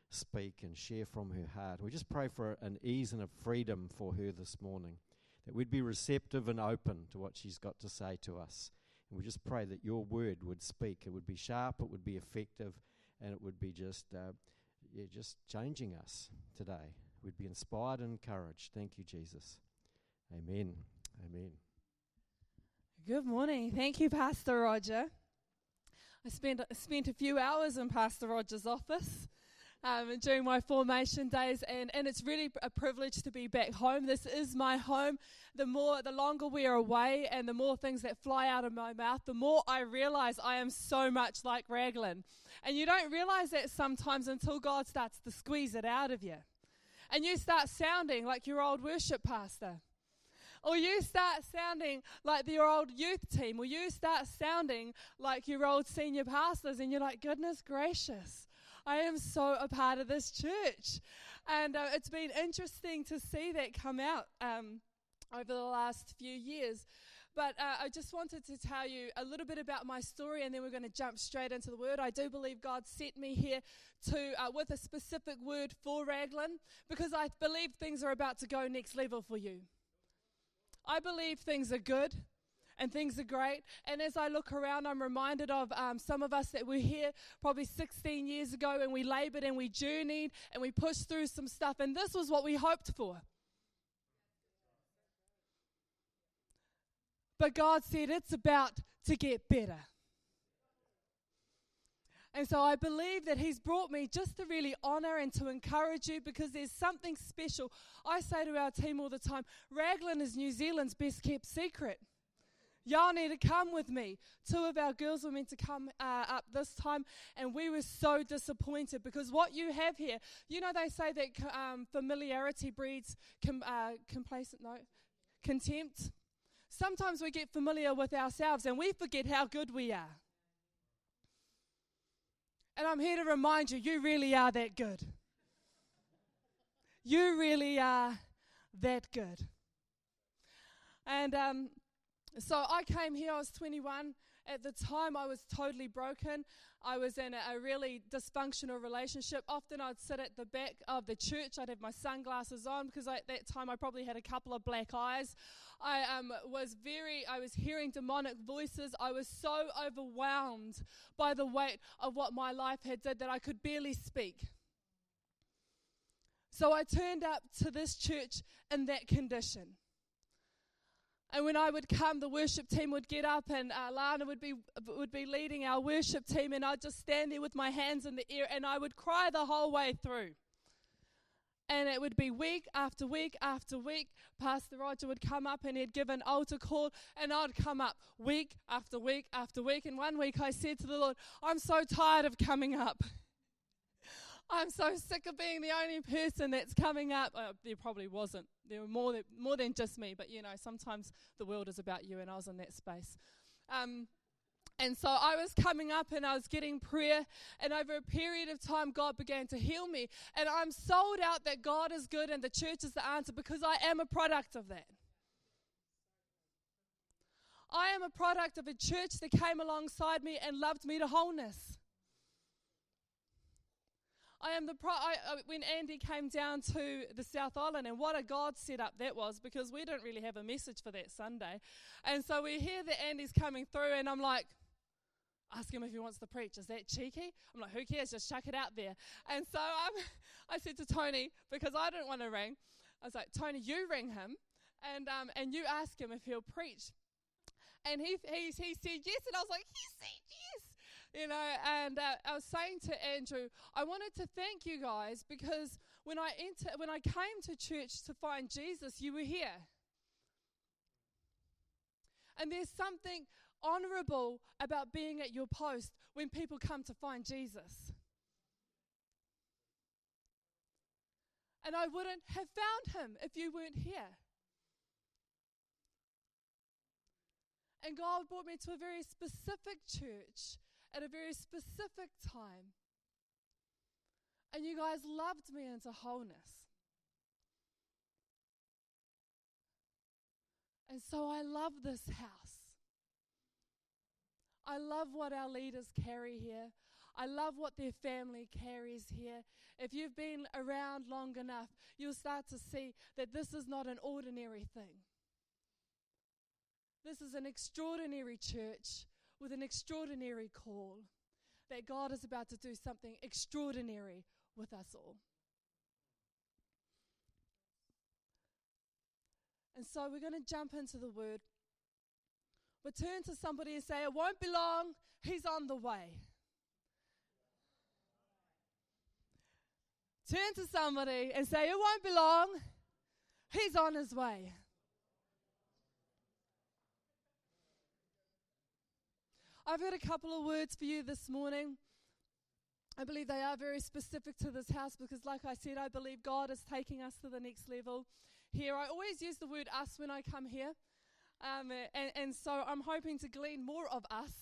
speak and share from her heart. We just pray for an ease and a freedom for her this morning, that we'd be receptive and open to what she's got to say to us. And we just pray that your word would speak. It would be sharp, it would be effective, and it would be just changing us today. We'd be inspired and encouraged. Thank you, Jesus. Amen. Amen. Good morning. Thank you, Pastor Roger. I spent a few hours in Pastor Roger's office during my formation days, and it's really a privilege to be back home. This is my home. The longer we are away and the more things that fly out of my mouth, the more I realize I am so much like Raglan. And you don't realize that sometimes until God starts to squeeze it out of you. And you start sounding like your old worship pastor. Or you start sounding like your old youth team. Or you start sounding like your old senior pastors. And you're like, goodness gracious, I am so a part of this church. And it's been interesting to see that come out over the last few years. But I just wanted to tell you a little bit about my story, and then we're going to jump straight into the word. I do believe God sent me here with a specific word for Raglan, because I believe things are about to go next level for you. I believe things are good and things are great. And as I look around, I'm reminded of some of us that were here probably 16 years ago, and we labored and we journeyed and we pushed through some stuff, and this was what we hoped for. But God said it's about to get better. And so I believe that He's brought me just to really honor and to encourage you, because there's something special. I say to our team all the time, Raglan is New Zealand's best kept secret. Y'all need to come with me. 2 of our girls were meant to come up this time, and we were so disappointed, because what you have here, you know, they say that familiarity breeds contempt. Sometimes we get familiar with ourselves and we forget how good we are. And I'm here to remind you, you really are that good. You really are that good. And so I came here, I was 21. At the time, I was totally broken. I was in a really dysfunctional relationship. Often I'd sit at the back of the church. I'd have my sunglasses on, because at that time I probably had a couple of black eyes. I was hearing demonic voices. I was so overwhelmed by the weight of what my life had did that I could barely speak. So I turned up to this church in that condition. And when I would come, the worship team would get up, and Lana would be leading our worship team, and I'd just stand there with my hands in the air, and I would cry the whole way through. And it would be week after week after week. Pastor Roger would come up, and he'd give an altar call, and I'd come up week after week after week. And one week I said to the Lord, I'm so tired of coming up. I'm so sick of being the only person that's coming up. There probably wasn't. There were more than just me. But, you know, sometimes the world is about you, and I was in that space. And so I was coming up, and I was getting prayer. And over a period of time, God began to heal me. And I'm sold out that God is good and the church is the answer, because I am a product of that. I am a product of a church that came alongside me and loved me to wholeness. I am when Andy came down to the South Island, and what a God set up that was, because we didn't really have a message for that Sunday. And so we hear that Andy's coming through, and I'm like, ask him if he wants to preach. Is that cheeky? I'm like, who cares? Just chuck it out there. And so I said to Tony, because I didn't want to ring, I was like, Tony, you ring him, and you ask him if he'll preach. And he said yes, and I was like, he said yes. You know, and I was saying to Andrew, I wanted to thank you guys, because when I came to church to find Jesus, you were here. And there's something honorable about being at your post when people come to find Jesus. And I wouldn't have found him if you weren't here. And God brought me to a very specific church at a very specific time. And you guys loved me into wholeness. And so I love this house. I love what our leaders carry here. I love what their family carries here. If you've been around long enough, you'll start to see that this is not an ordinary thing. This is an extraordinary church with an extraordinary call, that God is about to do something extraordinary with us all. And so we're going to jump into the word. But turn to somebody and say, it won't be long, he's on the way. Turn to somebody and say, it won't be long, he's on his way. I've got a couple of words for you this morning. I believe they are very specific to this house because, like I said, I believe God is taking us to the next level here. I always use the word us when I come here. And so I'm hoping to glean more of us.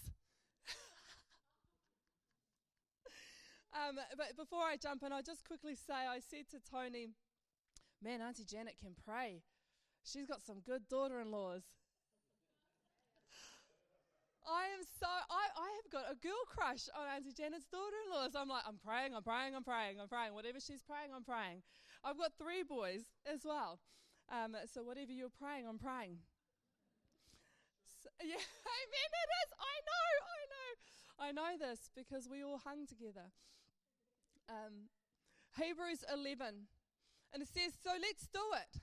But before I jump in, I'll just quickly say, I said to Tony, man, Auntie Janet can pray. She's got some good daughter-in-laws. I have got a girl crush on Auntie Janet's daughter-in-laws. I'm like, I'm praying. Whatever she's praying, I'm praying. I've got 3 boys as well. So whatever you're praying, I'm praying. So, yeah, amen, it is. I know this because we all hung together. Hebrews 11. And it says, so let's do it.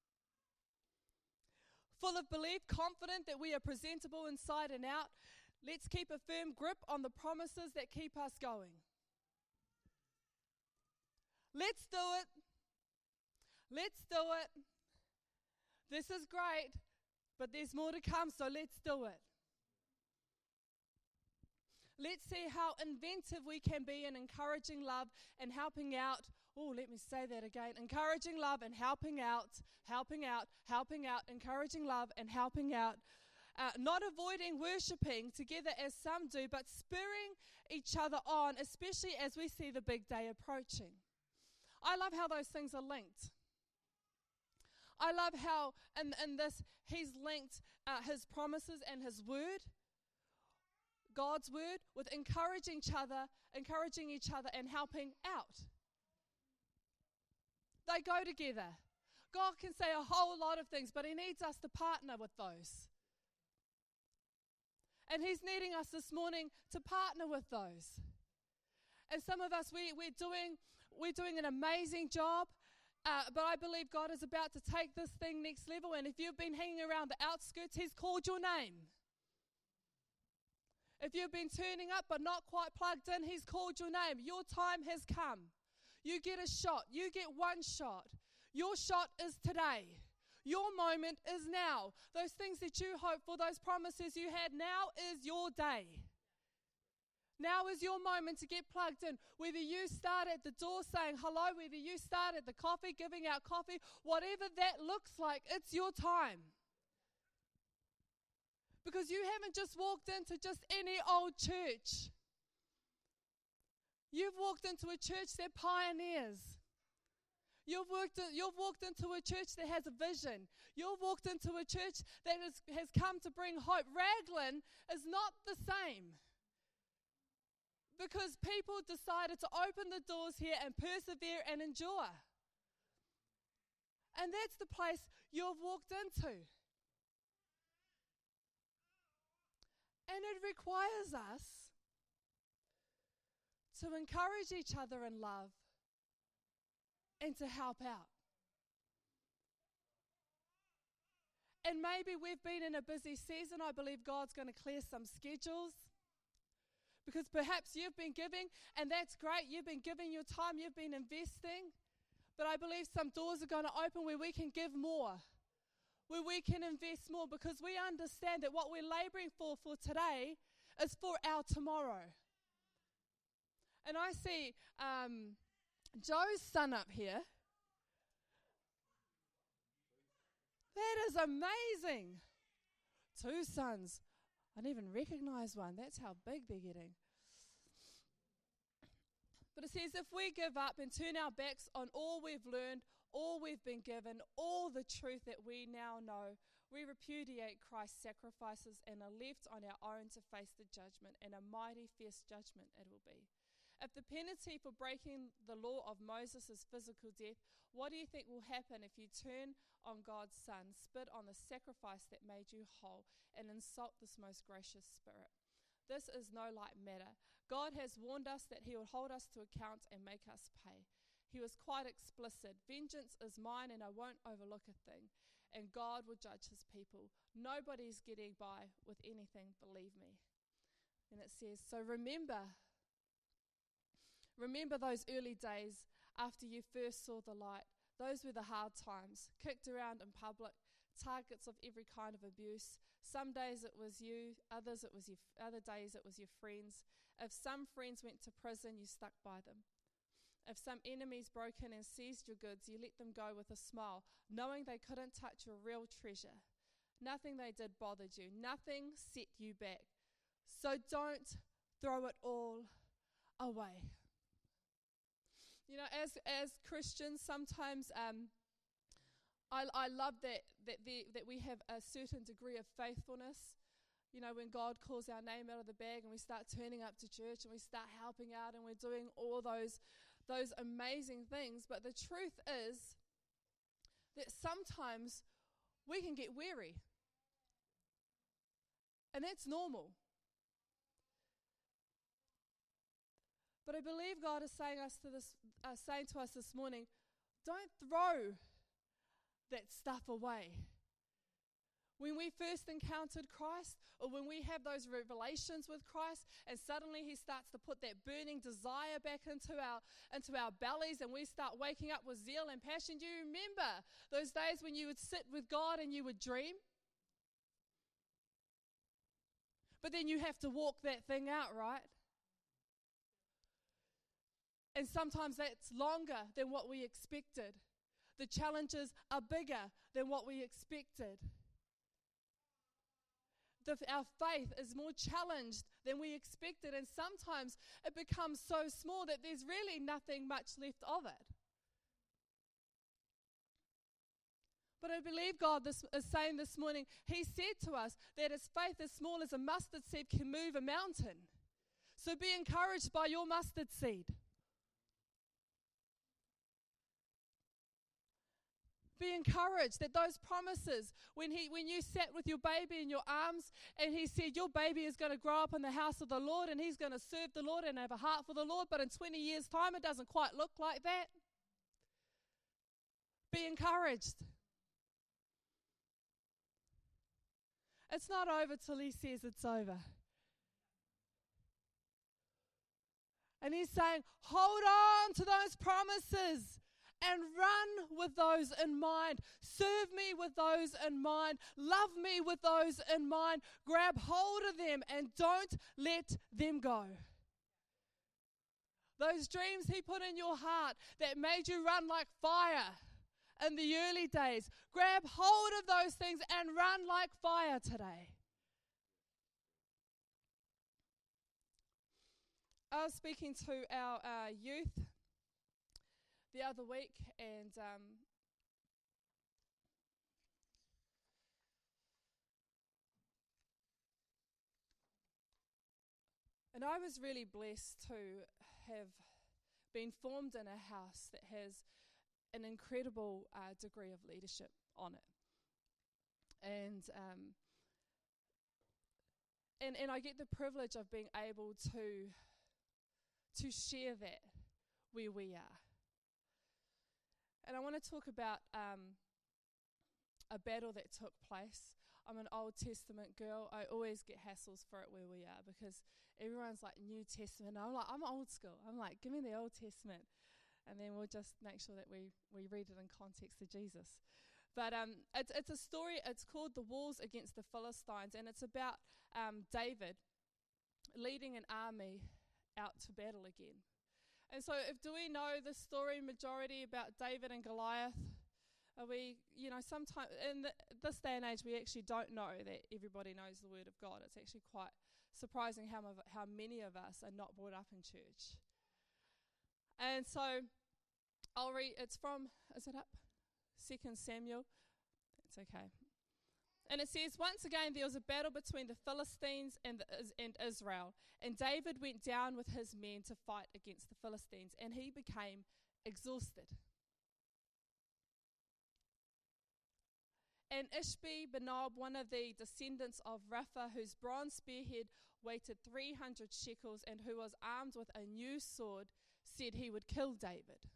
Full of belief, confident that we are presentable inside and out, let's keep a firm grip on the promises that keep us going. Let's do it. Let's do it. This is great, but there's more to come, so let's do it. Let's see how inventive we can be in encouraging love and helping out. Oh, let me say that again. Encouraging love and helping out, encouraging love and helping out. Not avoiding worshiping together as some do, but spurring each other on, especially as we see the big day approaching. I love how those things are linked. I love how in this he's linked his promises and his word, God's word, with encouraging each other and helping out. They go together. God can say a whole lot of things, but he needs us to partner with those. And he's needing us this morning to partner with those. And some of us, we're doing an amazing job, but I believe God is about to take this thing next level. And if you've been hanging around the outskirts, he's called your name. If you've been turning up but not quite plugged in, he's called your name. Your time has come. You get a shot. You get one shot. Your shot is today. Your moment is now. Those things that you hope for, those promises you had, now is your day. Now is your moment to get plugged in. Whether you start at the door saying hello, whether you start at the coffee, giving out coffee, whatever that looks like, it's your time. Because you haven't just walked into just any old church. You've walked into a church that pioneers. You've walked into a church that has a vision. You've walked into a church that has come to bring hope. Raglan is not the same. Because people decided to open the doors here and persevere and endure. And that's the place you've walked into. And it requires us to encourage each other in love and to help out. And maybe we've been in a busy season. I believe God's going to clear some schedules. Because perhaps you've been giving, and that's great. You've been giving your time, you've been investing. But I believe some doors are going to open where we can give more, where we can invest more, because we understand that what we're laboring for today is for our tomorrow. And I see Joe's son up here. That is amazing. 2 sons. I didn't even recognize one. That's how big they're getting. But it says, if we give up and turn our backs on all we've learned, all we've been given, all the truth that we now know, We repudiate Christ's sacrifices and are left on our own to face the judgment, and a mighty fierce judgment it will be. If the penalty for breaking the law of Moses is physical death, what do you think will happen if you turn on God's Son, spit on the sacrifice that made you whole, and insult this most gracious Spirit? This is no light matter. God has warned us that he will hold us to account and make us pay. He was quite explicit. Vengeance is mine and I won't overlook a thing. And God will judge his people. Nobody's getting by with anything, believe me. And it says, so remember those early days after you first saw the light. Those were the hard times, kicked around in public, targets of every kind of abuse. Some days it was you, other days it was your friends. If some friends went to prison, you stuck by them. If some enemies broke in and seized your goods, you let them go with a smile, knowing they couldn't touch your real treasure. Nothing they did bothered you. Nothing set you back. So don't throw it all away. You know, as Christians, sometimes I love that we have a certain degree of faithfulness. You know, when God calls our name out of the bag and we start turning up to church and we start helping out and we're doing all those amazing things. But the truth is that sometimes we can get weary. And that's normal. But I believe God is saying to us this morning, don't throw that stuff away. When we first encountered Christ, or when we have those revelations with Christ, and suddenly he starts to put that burning desire back into our bellies, and we start waking up with zeal and passion. Do you remember those days when you would sit with God and you would dream? But then you have to walk that thing out, right? And sometimes that's longer than what we expected. The challenges are bigger than what we expected. Our faith is more challenged than we expected, and sometimes it becomes so small that there's really nothing much left of it. But I believe God is saying this morning, he said to us that his faith as small as a mustard seed can move a mountain. So be encouraged by your mustard seed. Be encouraged that those promises, when you sat with your baby in your arms and he said your baby is going to grow up in the house of the Lord and he's going to serve the Lord and have a heart for the Lord, but in 20 years' time it doesn't quite look like that. Be encouraged. It's not over till he says it's over. And he's saying, hold on to those promises. And run with those in mind. Serve me with those in mind. Love me with those in mind. Grab hold of them and don't let them go. Those dreams he put in your heart that made you run like fire in the early days. Grab hold of those things and run like fire today. I was speaking to our youth the other week, and I was really blessed to have been formed in a house that has an incredible degree of leadership on it. And I get the privilege of being able to share that where we are. And I want to talk about a battle that took place. I'm an Old Testament girl. I always get hassles for it where we are because everyone's like New Testament. I'm old school. I'm like, give me the Old Testament. And then we'll just make sure that we read it in context of Jesus. But it's a story. It's called The Walls Against the Philistines. And it's about David leading an army out to battle again. And so do we know the story majority about David and Goliath? Are we, sometimes in this day and age, we actually don't know that everybody knows the word of God. It's actually quite surprising how many of us are not brought up in church. And so I'll read, is it up? 2 Samuel. It's okay. And it says, once again, there was a battle between the Philistines and Israel. And David went down with his men to fight against the Philistines, and he became exhausted. And Ishbi-Benob, one of the descendants of Rapha, whose bronze spearhead weighed 300 shekels and who was armed with a new sword, said he would kill David.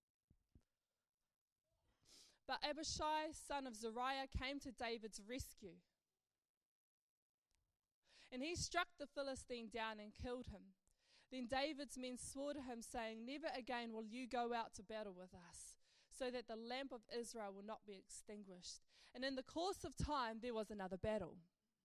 But Abishai, son of Zeruiah, came to David's rescue. And he struck the Philistine down and killed him. Then David's men swore to him, saying, never again will you go out to battle with us, so that the lamp of Israel will not be extinguished. And in the course of time, there was another battle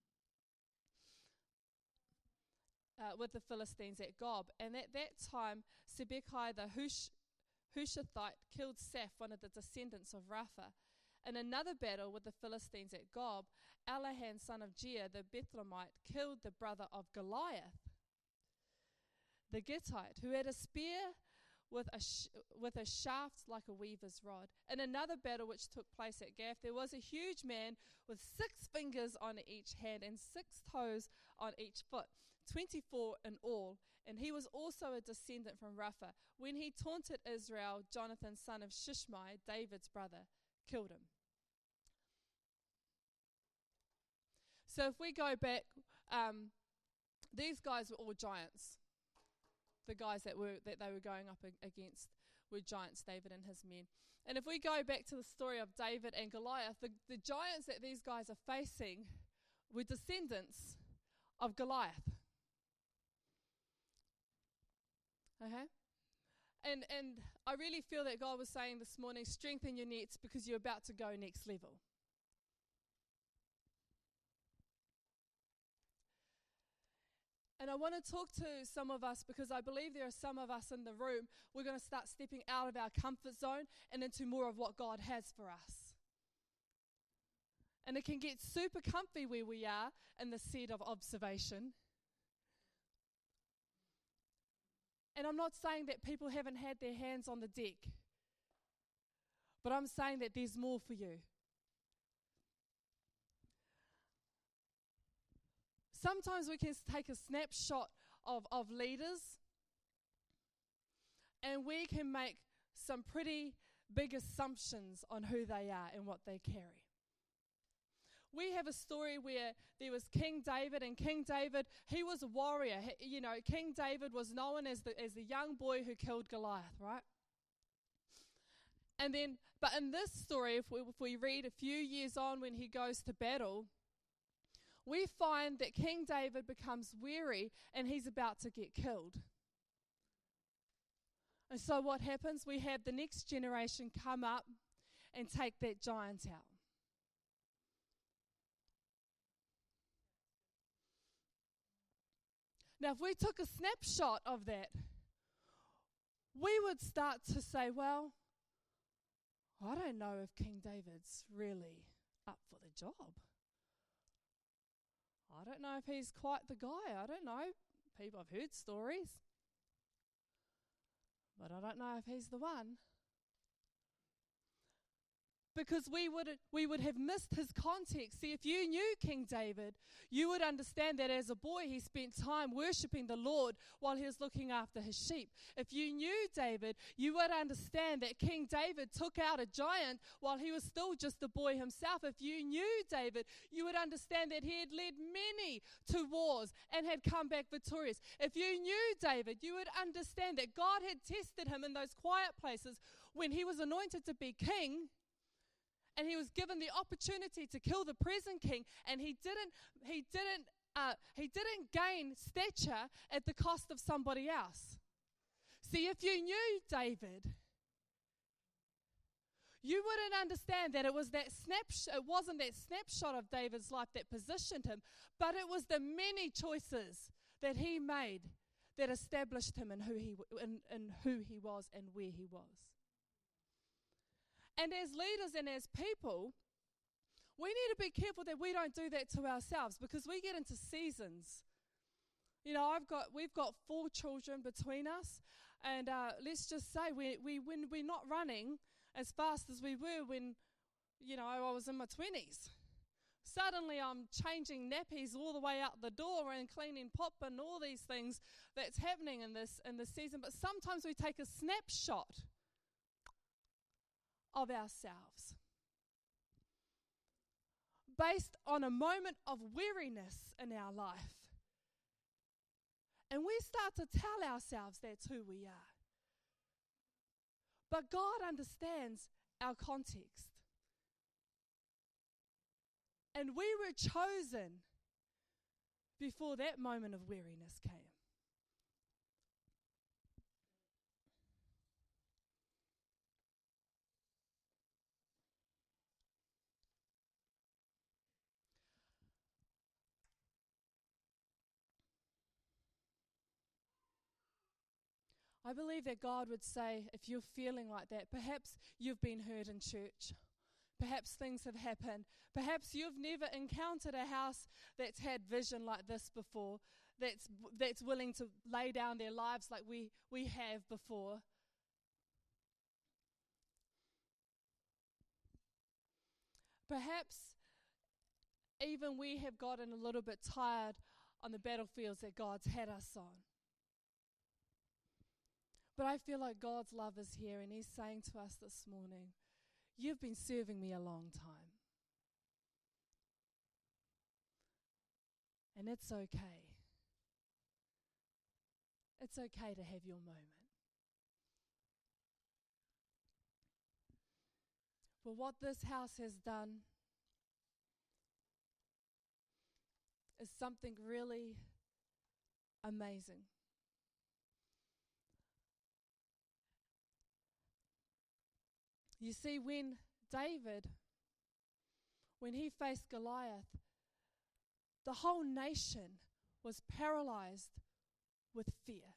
with the Philistines at Gob. And at that time, Sibbechai the Hushathite killed Saph, one of the descendants of Rapha. In another battle with the Philistines at Gob, Alahan, son of Jair, the Bethlehemite, killed the brother of Goliath, the Gittite, who had a spear with a shaft like a weaver's rod. In another battle which took place at Gath, there was a huge man with 6 fingers on each hand and 6 toes on each foot, 24 in all. And he was also a descendant from Rapha. When he taunted Israel, Jonathan, son of Shishmai, David's brother, killed him. So if we go back, these guys were all giants. The guys that they were going up against were giants, David and his men. And if we go back to the story of David and Goliath, the giants that these guys are facing were descendants of Goliath. Okay? And I really feel that God was saying this morning, strengthen your nets because you're about to go next level. And I want to talk to some of us because I believe there are some of us in the room, we're going to start stepping out of our comfort zone and into more of what God has for us. And it can get super comfy where we are in the seat of observation. And I'm not saying that people haven't had their hands on the deck, but I'm saying that there's more for you. Sometimes we can take a snapshot of leaders and we can make some pretty big assumptions on who they are and what they carry. We have a story where there was King David, and King David, he was a warrior. King David was known as the young boy who killed Goliath, right? And then, but in this story, if we read a few years on when he goes to battle, we find that King David becomes weary and he's about to get killed. And so what happens? We have the next generation come up and take that giant out. Now, if we took a snapshot of that, we would start to say, well, I don't know if King David's really up for the job. I don't know if he's quite the guy. I don't know. I've heard stories. But I don't know if he's the one. Because we would have missed his context. See, if you knew King David, you would understand that as a boy he spent time worshipping the Lord while he was looking after his sheep. If you knew David, you would understand that King David took out a giant while he was still just a boy himself. If you knew David, you would understand that he had led many to wars and had come back victorious. If you knew David, you would understand that God had tested him in those quiet places when he was anointed to be king. And he was given the opportunity to kill the present king, and he didn't gain stature at the cost of somebody else. See, if you knew David, you wouldn't understand that it was that snapshot. It wasn't that snapshot of David's life that positioned him, but it was the many choices that he made that established him in who he was and where he was. And as leaders and as people, we need to be careful that we don't do that to ourselves, because we get into seasons. You know, we've got 4 children between us, and let's just say when we're not running as fast as we were when, I was in my 20s. Suddenly I'm changing nappies all the way out the door and cleaning pop and all these things that's happening in this season. But sometimes we take a snapshot of ourselves based on a moment of weariness in our life. And we start to tell ourselves that's who we are. But God understands our context. And we were chosen before that moment of weariness came. I believe that God would say, if you're feeling like that, perhaps you've been hurt in church. Perhaps things have happened. Perhaps you've never encountered a house that's had vision like this before, that's willing to lay down their lives like we have before. Perhaps even we have gotten a little bit tired on the battlefields that God's had us on. But I feel like God's love is here, and He's saying to us this morning, you've been serving me a long time. And it's okay. It's okay to have your moment. But what this house has done is something really amazing. You see, when David, when he faced Goliath, the whole nation was paralyzed with fear.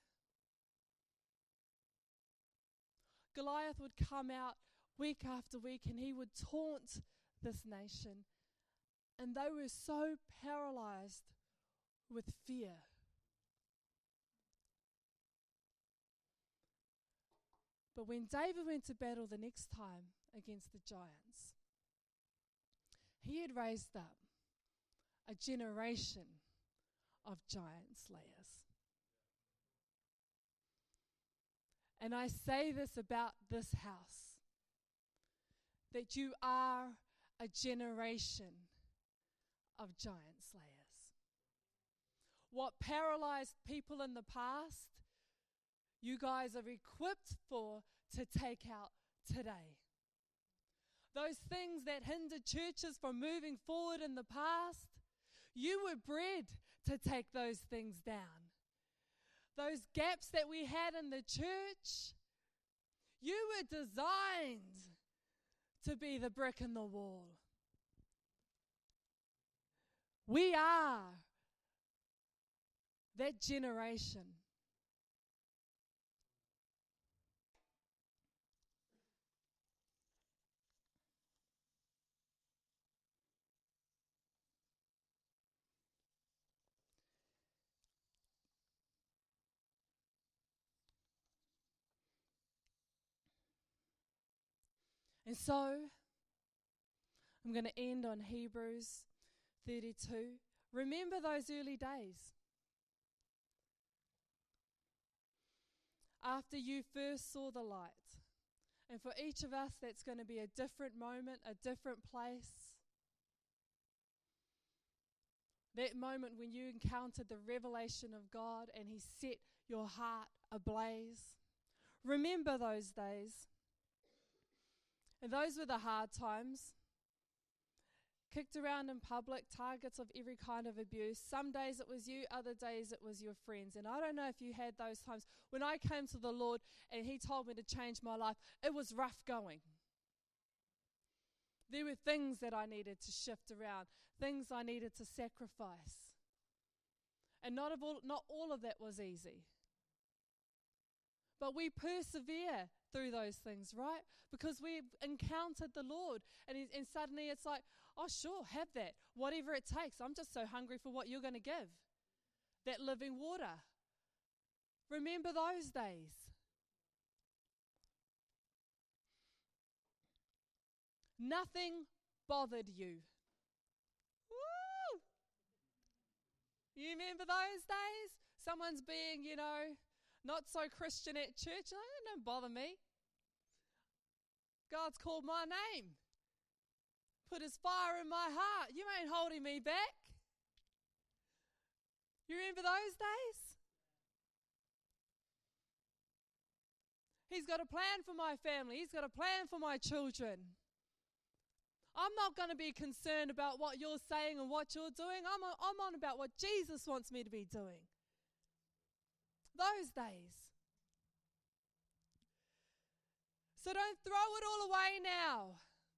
Goliath would come out week after week and he would taunt this nation, and they were so paralyzed with fear. But when David went to battle the next time against the giants, he had raised up a generation of giant slayers. And I say this about this house, that you are a generation of giant slayers. What paralyzed people in the past, you guys are equipped to take out today. Those things that hindered churches from moving forward in the past, you were bred to take those things down. Those gaps that we had in the church, you were designed to be the brick in the wall. We are that generation. And so, I'm going to end on Hebrews 32. Remember those early days. After you first saw the light. And for each of us, that's going to be a different moment, a different place. That moment when you encountered the revelation of God and He set your heart ablaze. Remember those days. And those were the hard times. Kicked around in public, targets of every kind of abuse. Some days it was you, other days it was your friends. And I don't know if you had those times. When I came to the Lord and He told me to change my life, it was rough going. There were things that I needed to shift around, things I needed to sacrifice. And not all of that was easy. But we persevere through those things, right? Because we've encountered the Lord. And suddenly it's like, oh, sure, have that. Whatever it takes. I'm just so hungry for what you're going to give. That living water. Remember those days. Nothing bothered you. You remember those days? Someone's being, not so Christian at church. And it don't bother me. God's called my name. Put his fire in my heart. You ain't holding me back. You remember those days? He's got a plan for my family. He's got a plan for my children. I'm not going to be concerned about what you're saying and what you're doing. I'm on about what Jesus wants me to be doing. Those days. So don't throw it all away now.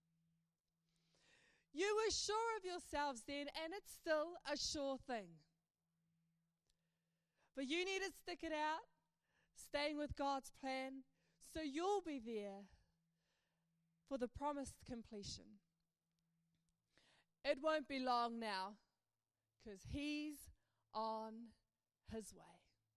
You were sure of yourselves then, and it's still a sure thing. But you need to stick it out, staying with God's plan, so you'll be there for the promised completion. It won't be long now, because he's on his way.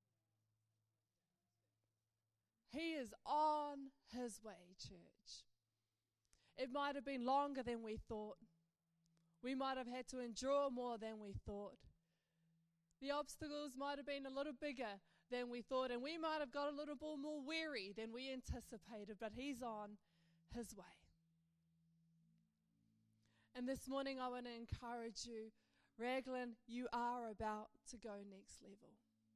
He is on his way, church. It might have been longer than we thought. We might have had to endure more than we thought. The obstacles might have been a little bigger than we thought, and we might have got a little bit more weary than we anticipated, but he's on his way. And this morning I want to encourage you, Raglan, you are about to go next level.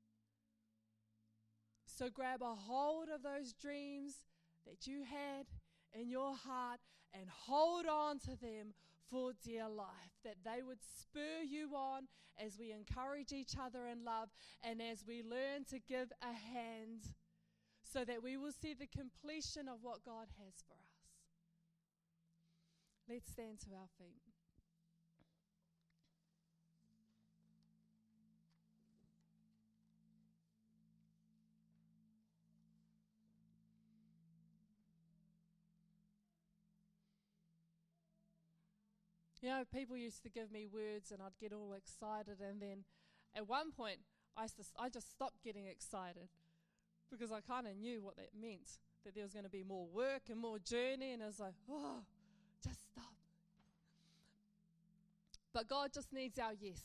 So grab a hold of those dreams that you had in your heart and hold on to them for dear life, that they would spur you on as we encourage each other in love and as we learn to give a hand so that we will see the completion of what God has for us. Let's stand to our feet. People used to give me words and I'd get all excited, and then at one point I just stopped getting excited because I kind of knew what that meant, that there was going to be more work and more journey, and I was like, oh, just stop. But God just needs our yes.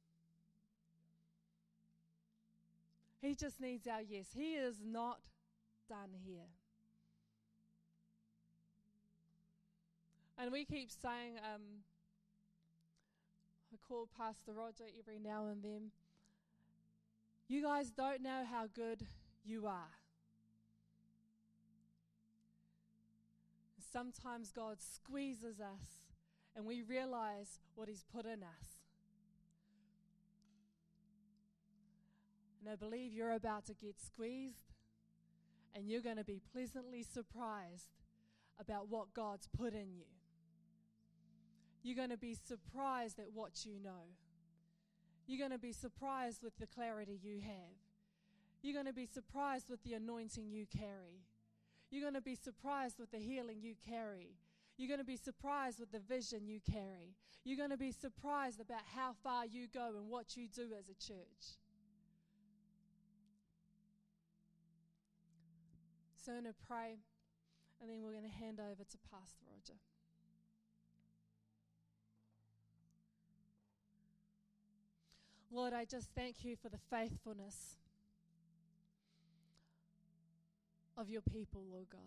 He just needs our yes. He is not done here. And we keep saying, I call Pastor Roger every now and then, you guys don't know how good you are. Sometimes God squeezes us and we realize what he's put in us. And I believe you're about to get squeezed and you're going to be pleasantly surprised about what God's put in you. You're going to be surprised at what you know. You're going to be surprised with the clarity you have. You're going to be surprised with the anointing you carry. You're going to be surprised with the healing you carry. You're going to be surprised with the vision you carry. You're going to be surprised about how far you go and what you do as a church. So I'm going to pray, and then we're going to hand over to Pastor Roger. Lord, I just thank you for the faithfulness of your people, Lord God.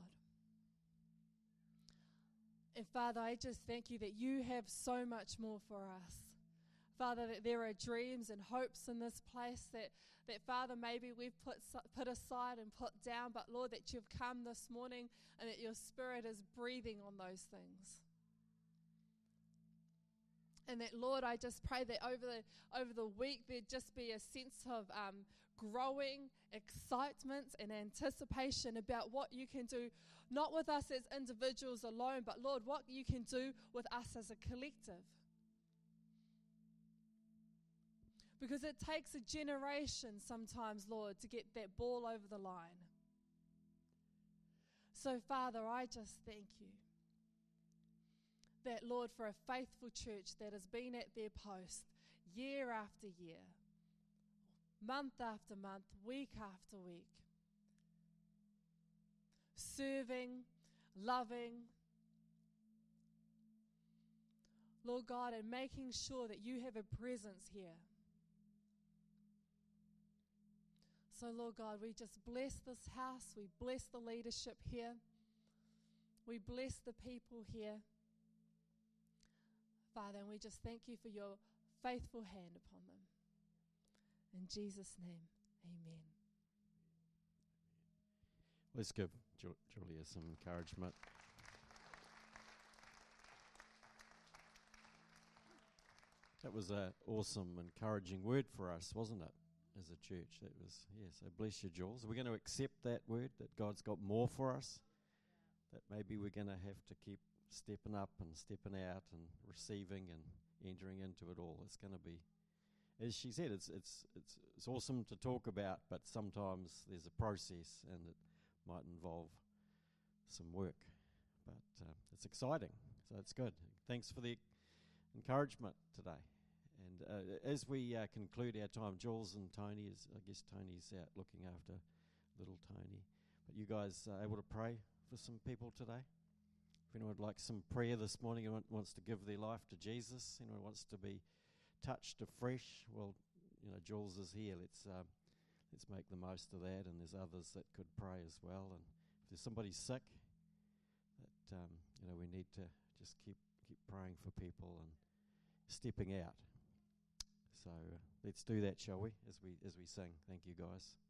And Father, I just thank you that you have so much more for us. Father, that there are dreams and hopes in this place that Father, maybe we've put aside and put down, but Lord, that you've come this morning and that your Spirit is breathing on those things. And that, Lord, I just pray that over the week there'd just be a sense of growing excitement and anticipation about what you can do, not with us as individuals alone, but, Lord, what you can do with us as a collective. Because it takes a generation sometimes, Lord, to get that ball over the line. So, Father, I just thank you that, Lord, for a faithful church that has been at their post year after year, month after month, week after week, serving, loving, Lord God, and making sure that you have a presence here. So, Lord God, we just bless this house. We bless the leadership here. We bless the people here, Father, and we just thank you for your faithful hand upon them. In Jesus' name, amen. Let's give Julia some encouragement. That was an awesome, encouraging word for us, wasn't it, as a church? That was, so bless you, Jules. Are we going to accept that word, that God's got more for us? That maybe we're going to have to keep stepping up and stepping out and receiving and entering into it all. It's going to be, as she said, it's awesome to talk about, but sometimes there's a process and it might involve some work. But it's exciting, so it's good. Thanks for the encouragement today. And as we conclude our time, Jules and Tony, I guess Tony's out looking after little Tony. But you guys are able to pray for some people today? If anyone would like some prayer this morning, anyone wants to give their life to Jesus, anyone wants to be touched afresh, well, Jules is here. Let's make the most of that, and there's others that could pray as well. And if there's somebody sick, that we need to just keep praying for people and stepping out. So let's do that, shall we? As we sing. Thank you, guys.